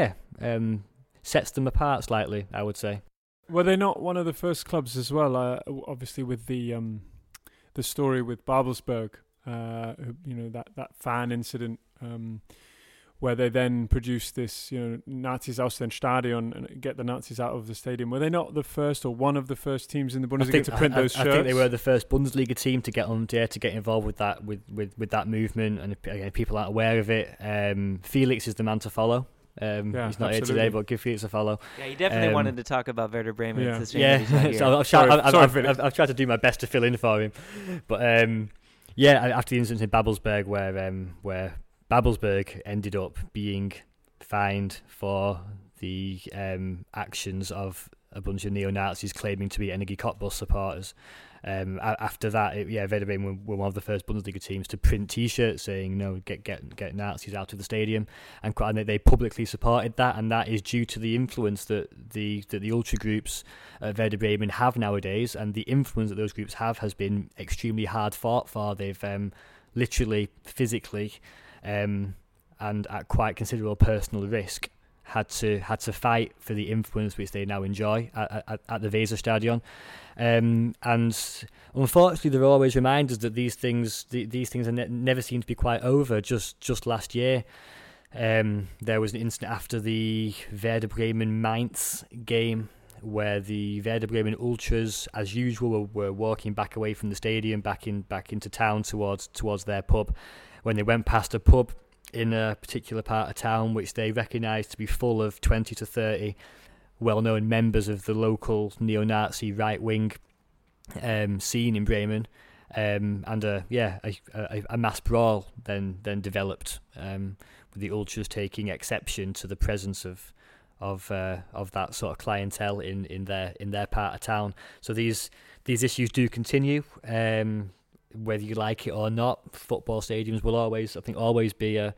sets them apart slightly, I would say. Were they not one of the first clubs as well? Obviously, with the story with Babelsberg, that fan incident, where they then produced this, Nazis aus dem Stadion and get the Nazis out of the stadium. Were they not the first or one of the first teams in the Bundesliga to print those shirts? I think they were the first Bundesliga team to get on there, to get involved with that with that movement, and again, people aren't aware of it. Felix is the man to follow. He's not absolutely here today, but give Felix a follow. Yeah, he definitely wanted to talk about Werder Bremen. Yeah. It's a shame that he's not here. So I've tried to do my best to fill in for him, but after the incident in Babelsberg, where Babelsberg ended up being fined for the actions of a bunch of neo-Nazis claiming to be Energie Cottbus supporters. After that, Werder Bremen were one of the first Bundesliga teams to print T-shirts saying, "No, get Nazis out of the stadium," and they publicly supported that, and that is due to the influence that the ultra groups at Werder Bremen have nowadays, and the influence that those groups have has been extremely hard fought for. They've literally, physically, and at quite considerable personal risk, had to fight for the influence which they now enjoy at the Weserstadion, and unfortunately there are always reminders that these things never seem to be quite over. Just last year, there was an incident after the Werder Bremen Mainz game where the Werder Bremen ultras, as usual, were walking back away from the stadium, back into town towards their pub. When they went past a pub in a particular part of town which they recognised to be full of 20 to 30 well-known members of the local neo-Nazi right-wing scene in Bremen, and a mass brawl then developed, with the ultras taking exception to the presence of that sort of clientele in their part of town. So these issues do continue. Whether you like it or not, football stadiums will always be a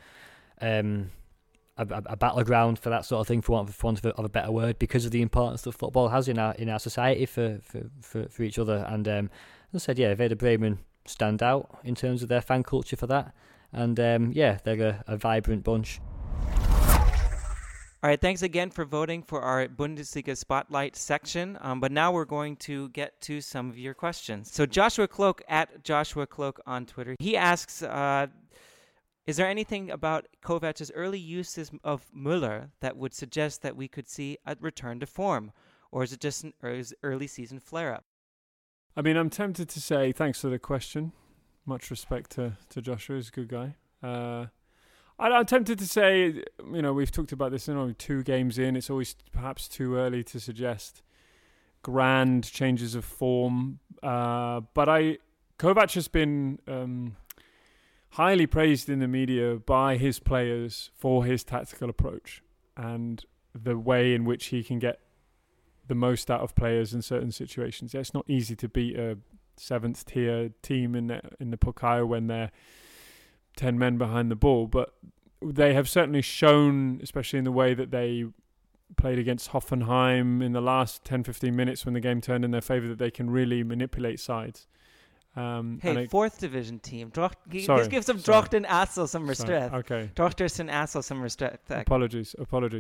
battleground for that sort of thing, for want of a better word, because of the importance that football has in our society for each other. And as I said, Werder Bremen stand out in terms of their fan culture for that, and they're a vibrant bunch. All right, thanks again for voting for our Bundesliga Spotlight section. But now we're going to get to some of your questions. So Joshua Cloak, at Joshua Cloak on Twitter, he asks, is there anything about Kovac's early uses of Müller that would suggest that we could see a return to form? Or is it just an early season flare-up? I mean, I'm tempted to say thanks for the question. Much respect to Joshua, he's a good guy. I'm tempted to say, we've talked about this in only 2 games in. It's always perhaps too early to suggest grand changes of form. But Kovac has been highly praised in the media by his players for his tactical approach and the way in which he can get the most out of players in certain situations. It's not easy to beat a seventh tier team in the Pokal when they're 10 men behind the ball, but they have certainly shown, especially in the way that they played against Hoffenheim in the last 10-15 minutes when the game turned in their favour, that they can really manipulate sides. Fourth division team. Sorry, give some Drochten Assel some respect. Okay. Drochten Assel some respect. Apologies.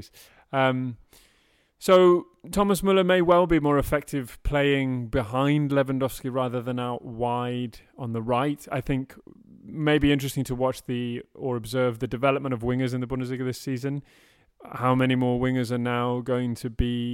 So Thomas Müller may well be more effective playing behind Lewandowski rather than out wide on the right. I think maybe interesting to watch observe the development of wingers in the Bundesliga this season. How many more wingers are now going to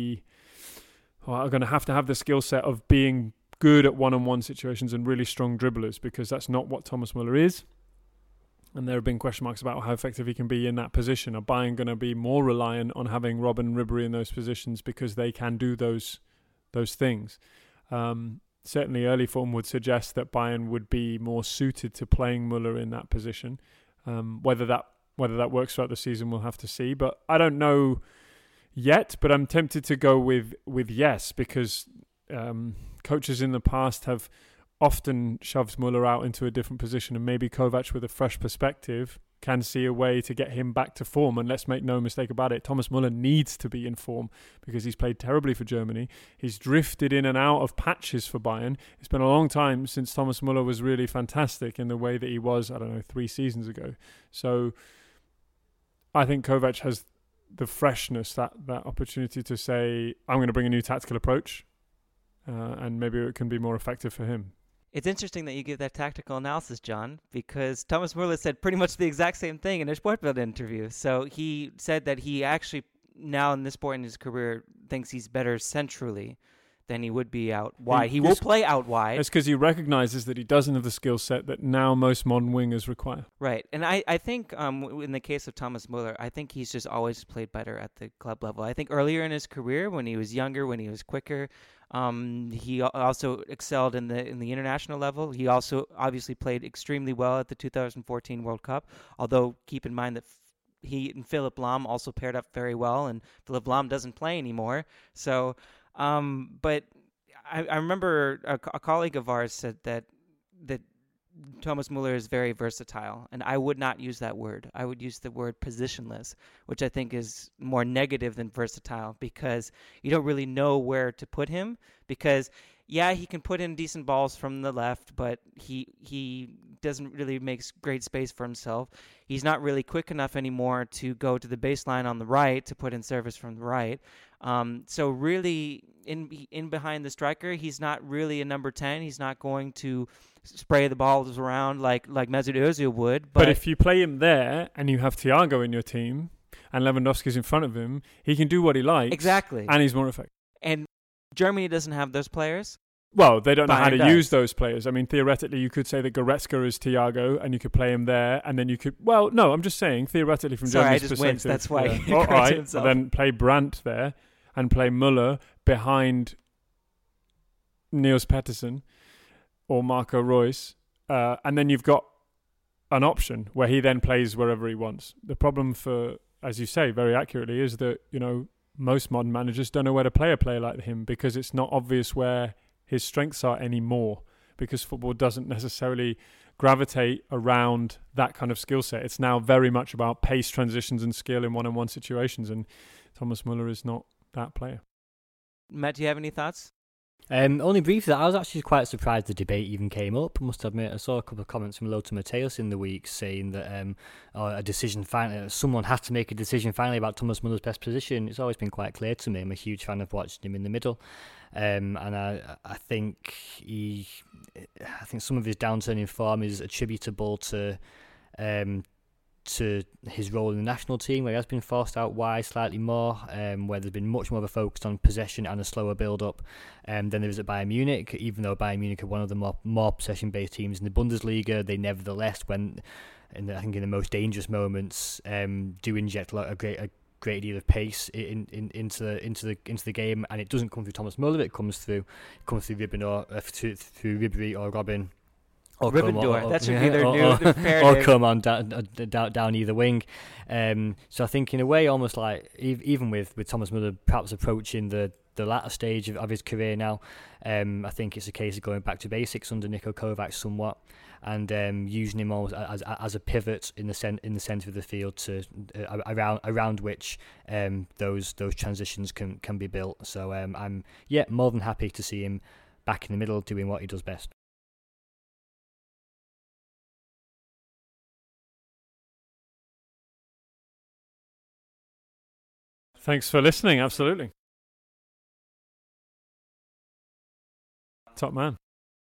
have the skill set of being good at one-on-one situations and really strong dribblers, because that's not what Thomas Müller is. And there have been question marks about how effective he can be in that position. Are Bayern going to be more reliant on having Robben and Ribéry in those positions because they can do those things? Certainly early form would suggest that Bayern would be more suited to playing Müller in that position. Whether that works throughout the season, we'll have to see. But I don't know yet, but I'm tempted to go with yes, because coaches in the past have often shoved Müller out into a different position, and maybe Kovac, with a fresh perspective, can see a way to get him back to form. And let's make no mistake about it, Thomas Müller needs to be in form because he's played terribly for Germany. He's drifted in and out of patches for Bayern. It's been a long time since Thomas Müller was really fantastic in the way that he was, 3 seasons ago. So I think Kovac has the freshness, that opportunity to say, I'm going to bring a new tactical approach, and maybe it can be more effective for him. It's interesting that you give that tactical analysis, John, because Thomas Müller said pretty much the exact same thing in a Sportbild interview. So he said that he actually, now in this point in his career, thinks he's better centrally than he would be out wide. He will play out wide. It's because he recognizes that he doesn't have the skill set that now most modern wingers require. Right. And I think in the case of Thomas Müller, I think he's just always played better at the club level. I think earlier in his career, when he was younger, when he was quicker, he also excelled in the international level. He also obviously played extremely well at the 2014 World Cup, although keep in mind that he and Philipp Lahm also paired up very well, and Philipp Lahm doesn't play anymore. So, but I remember a colleague of ours said that Thomas Müller is very versatile, and I would not use that word. I would use the word positionless, which I think is more negative than versatile, because you don't really know where to put him, because he can put in decent balls from the left, but he doesn't really make great space for himself. He's not really quick enough anymore to go to the baseline on the right to put in service from the right. So really, in behind the striker, he's not really a number 10. He's not going to spray the balls around like Mesut Ozil would. But if you play him there and you have Thiago in your team and Lewandowski's in front of him, he can do what he likes. Exactly. And he's more effective. And Germany doesn't have those players. Well, they don't know how to use those players. I mean, theoretically, you could say that Goretzka is Thiago, and you could play him there, and then you could... Well, no, I'm just saying, theoretically, from Germany's perspective... Sorry, I just winced, that's why he all right, himself. Then play Brandt there, and play Müller behind Niels Petersen or Marco Reus, and then you've got an option where he then plays wherever he wants. The problem for, as you say very accurately, is that, most modern managers don't know where to play a player like him, because it's not obvious where his strengths are anymore, because football doesn't necessarily gravitate around that kind of skill set. It's now very much about pace, transitions and skill in one-on-one situations, and Thomas Müller is not that player. Matt, do you have any thoughts? Only briefly, I was actually quite surprised the debate even came up, I must admit. I saw a couple of comments from Lothar Matthäus in the week saying that a decision finally, someone has to make a decision finally about Thomas Müller's best position. It's always been quite clear to me. I'm a huge fan of watching him in the middle. And I think some of his downturn in form is attributable to his role in the national team, where he has been forced out wide slightly more, where there's been much more of a focus on possession and a slower build-up than there is at Bayern Munich. Even though Bayern Munich are one of the more possession-based teams in the Bundesliga, they nevertheless, in the most dangerous moments, do inject a great deal of pace into the game, and it doesn't come through Thomas Müller. It comes through Ribéry or Robben, Ribendor. That should be their or, new or imperative. come on down either wing. So I think in a way, almost like even with Thomas Müller perhaps approaching the latter stage of his career now, I think it's a case of going back to basics under Niko Kovac somewhat, and using him almost as a pivot in the centre of the field to around which those transitions can be built. So I'm more than happy to see him back in the middle doing what he does best. Thanks for listening. Absolutely. Top man.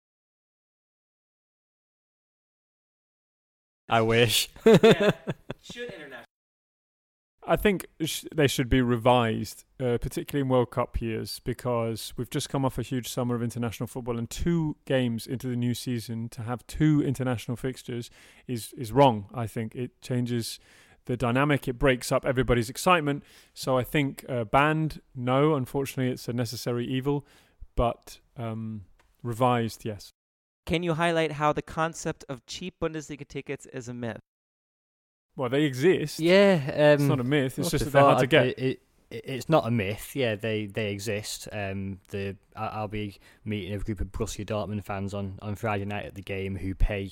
I wish. Should international. I think they should be revised, particularly in World Cup years, because we've just come off a huge summer of international football, and 2 games into the new season to have 2 international fixtures is wrong. I think it changes the dynamic, it breaks up everybody's excitement. So I think banned, no, unfortunately it's a necessary evil, but revised, yes. Can you highlight how the concept of cheap Bundesliga tickets is a myth? Well, they exist. Yeah. It's not a myth, it's just that they're hard to get. It's not a myth. Yeah, they exist. I'll be meeting a group of Borussia Dortmund fans on Friday night at the game who pay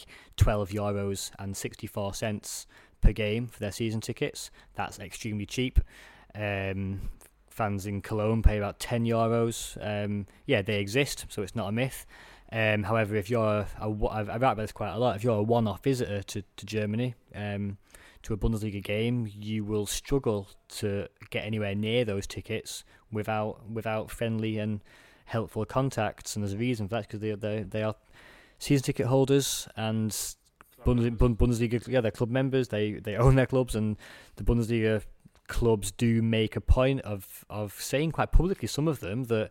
€12.64 per game for their season tickets. That's extremely cheap. Fans in Cologne pay about €10. They exist, so it's not a myth. However, if you're I've written about this quite a lot. If you're a one-off visitor to Germany, to a Bundesliga game, you will struggle to get anywhere near those tickets without friendly and helpful contacts. And there's a reason for that, because they are season ticket holders and Bundesliga, they're club members. They own their clubs, and the Bundesliga clubs do make a point of saying quite publicly, some of them, that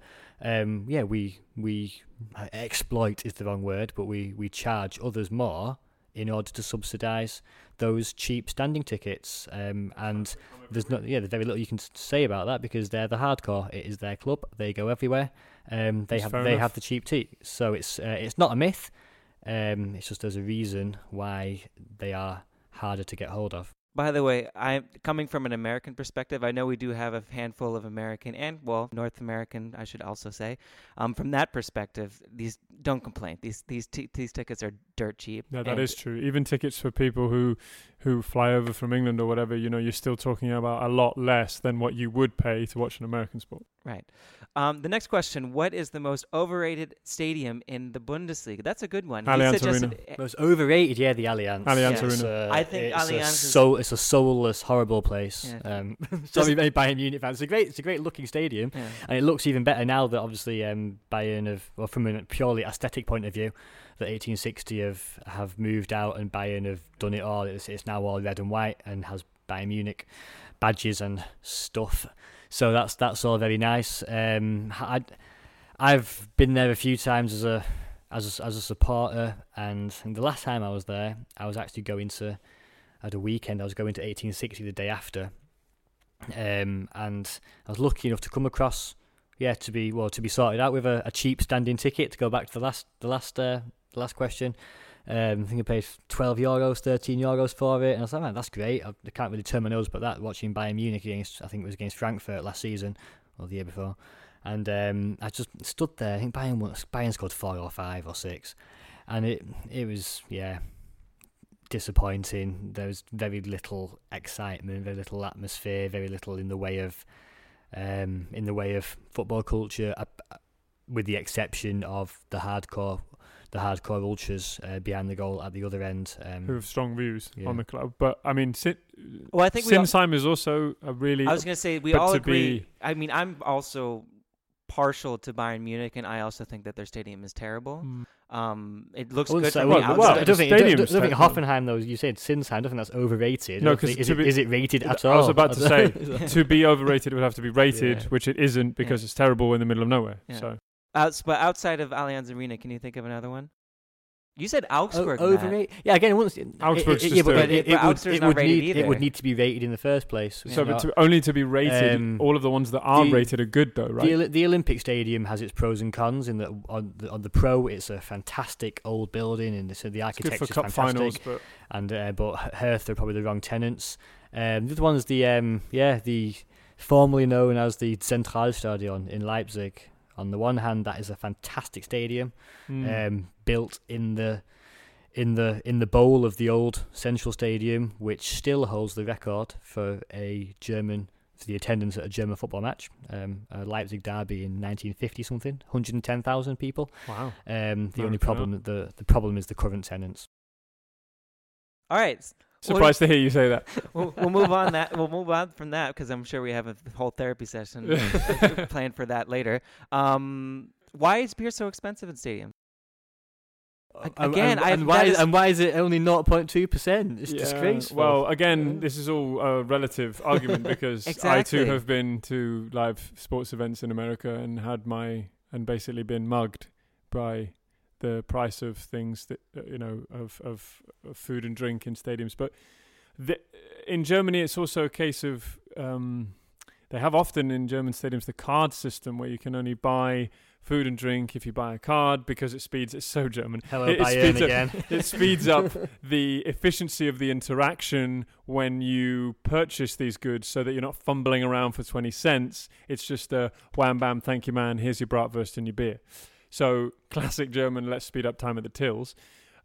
we exploit is the wrong word, but we charge others more in order to subsidise those cheap standing tickets, and there's very little you can say about that, because they're the hardcore. It is their club. They go everywhere. They have the cheap seats. So it's not a myth. It's just there's a reason why they are harder to get hold of. By the way, I'm coming from an American perspective. I know we do have a handful of American and, North American, I should also say. From that perspective, these don't complain. These tickets are dirt cheap. No, that is true. Even tickets for people who fly over from England or whatever, you're still talking about a lot less than what you would pay to watch an American sport. Right. The next question: what is the most overrated stadium in the Bundesliga? That's a good one. Allianz Arena. Most overrated, the Allianz. Allianz Arena. I think Allianz it's a soulless, horrible place. Yeah. Sorry, Bayern Munich fans. It's a great looking stadium, and it looks even better now that obviously Bayern from a purely aesthetic point of view, that 1860 have moved out and Bayern have done it all. It's now all red and white and has Bayern Munich badges and stuff. So that's all very nice. I've been there a few times as a supporter, and the last time I was there, I was actually at a weekend. I was going to 1860 the day after, and I was lucky enough to come across, to be sorted out with a cheap standing ticket. To go back to the last question. I think I paid €12, €13 for it, and I was like, man, that's great. I can't really turn my nose but that, watching Bayern Munich against Frankfurt last season, or the year before, and I just stood there. I think Bayern scored 4 or 5 or 6, and it was disappointing. There was very little excitement, very little atmosphere, very little in the way of football culture, with the exception of the hardcore ultras behind the goal at the other end, who have strong views on the club. But I mean, I think Sinsheim is also a really. I was going to say we all agree. I mean, I'm also partial to Bayern Munich, and I also think that their stadium is terrible. It looks good from the outside. I don't think Hoffenheim, though. You said Sinsheim. I don't think that's overrated. No, because is it rated at all? I was about to say to be overrated, it would have to be rated, which it isn't, because it's terrible in the middle of nowhere. Yeah. So. But outside of Allianz Arena, can you think of another one? You said Augsburg. Overrated. Yeah, again, Augsburg's just it would need to be rated in the first place. So, only to be rated, all of the ones that are rated are good, though, right? The Olympic Stadium has its pros and cons. In that, on the Pro, it's a fantastic old building, and so the architecture is fantastic. Finals, but Hertha are probably the wrong tenants. The other one's the formerly known as the Zentralstadion in Leipzig. On the one hand, that is a fantastic stadium, built in the bowl of the old Central Stadium, which still holds the record for the attendance at a German football match. A Leipzig derby in 1950 something, 110,000 people. Wow. The problem is the current tenants. All right. Surprised to hear you say that. We'll move on. We'll move on from that because I'm sure we have a whole therapy session planned for that later. Why is beer so expensive in stadiums? Again, why is it only 0.2%? It's disgraceful. Well, again, this is all a relative argument because I too have been to live sports events in America and basically been mugged by the price of things that of food and drink in stadiums. But in Germany, it's also a case of they have often in German stadiums the card system where you can only buy food and drink if you buy a card because it's so German. It speeds up the efficiency of the interaction when you purchase these goods so that you're not fumbling around for 20 cents. It's just a wham bam, thank you man, here's your bratwurst and your beer. So classic German, let's speed up time at the tills.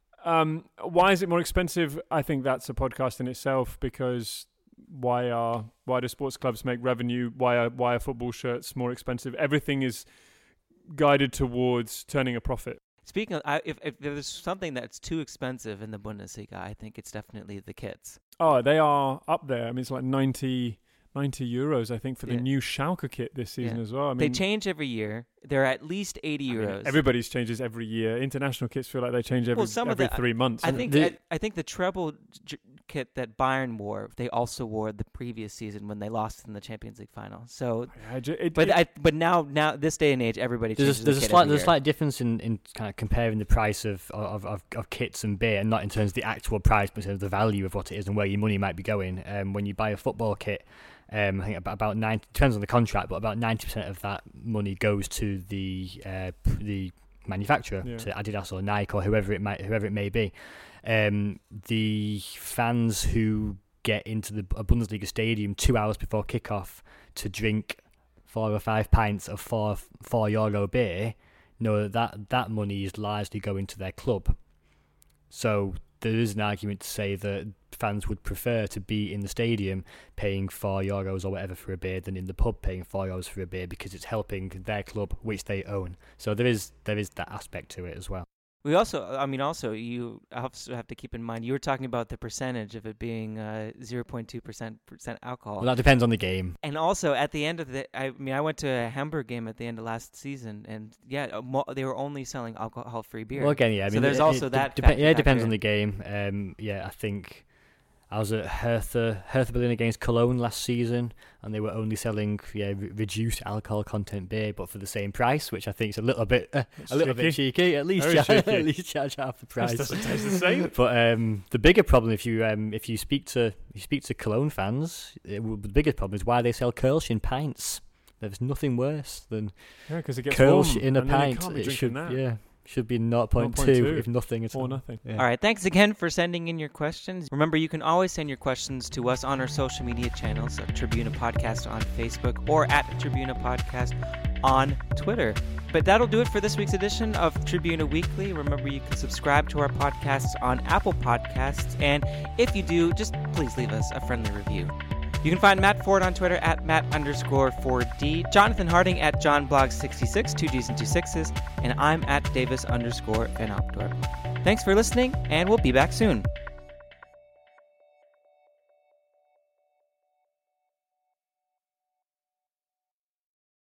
Why is it more expensive? I think that's a podcast in itself because why do sports clubs make revenue? Why are football shirts more expensive? Everything is guided towards turning a profit. Speaking of, if there's something that's too expensive in the Bundesliga, I think it's definitely the kits. Oh, they are up there. I mean, it's like 90 euros, I think, for the new Schalke kit this season as well. I mean, they change every year. They're at least 80 euros. Mean, everybody's changes every year. International kits feel like they change every 3 months. I think the treble kit that Bayern wore, they also wore the previous season when they lost in the Champions League final. So, but now this day and age, everybody changes. There's a slight difference in kind of comparing the price of kits and beer, and not in terms of the actual price, but in terms of the value of what it is and where your money might be going. When you buy a football kit, I think about 90, depends on the contract, but about 90% of that money goes to the manufacturer, to Adidas or Nike or whoever it may be. The fans who get into a Bundesliga stadium 2 hours before kickoff to drink 4 or 5 pints of €4 beer know that money is largely going to their club. So there is an argument to say that fans would prefer to be in the stadium paying €4 or whatever for a beer than in the pub paying €4 for a beer because it's helping their club, which they own. So there is that aspect to it as well. We also you also have to keep in mind, you were talking about the percentage of it being 0.2% alcohol. Well, that depends on the game. And also at the end of I went to a Hamburg game at the end of last season, and they were only selling alcohol-free beer. Well, again, so there's also that. It depends on the game. I think I was at Hertha Berlin against Cologne last season, and they were only selling reduced alcohol content beer, but for the same price, which I think is a little bit cheeky. At least charge half the price. That doesn't taste the same. But the bigger problem, if you speak to Cologne fans, the biggest problem is why they sell Kölsch in pints. There's nothing worse than Kölsch in a pint. Should be 0.2 if nothing at all. Or nothing. Yeah. All right, thanks again for sending in your questions. Remember, you can always send your questions to us on our social media channels, Tribuna Podcast on Facebook or at Tribuna Podcast on Twitter. But that'll do it for this week's edition of Tribuna Weekly. Remember, you can subscribe to our podcasts on Apple Podcasts, and if you do, just please leave us a friendly review. You can find Matt Ford on Twitter at Matt_4D, Jonathan Harding at JohnBlog66, 2 G's and 2 6's, and I'm at Davis_Van Opdorp. Thanks for listening, and we'll be back soon.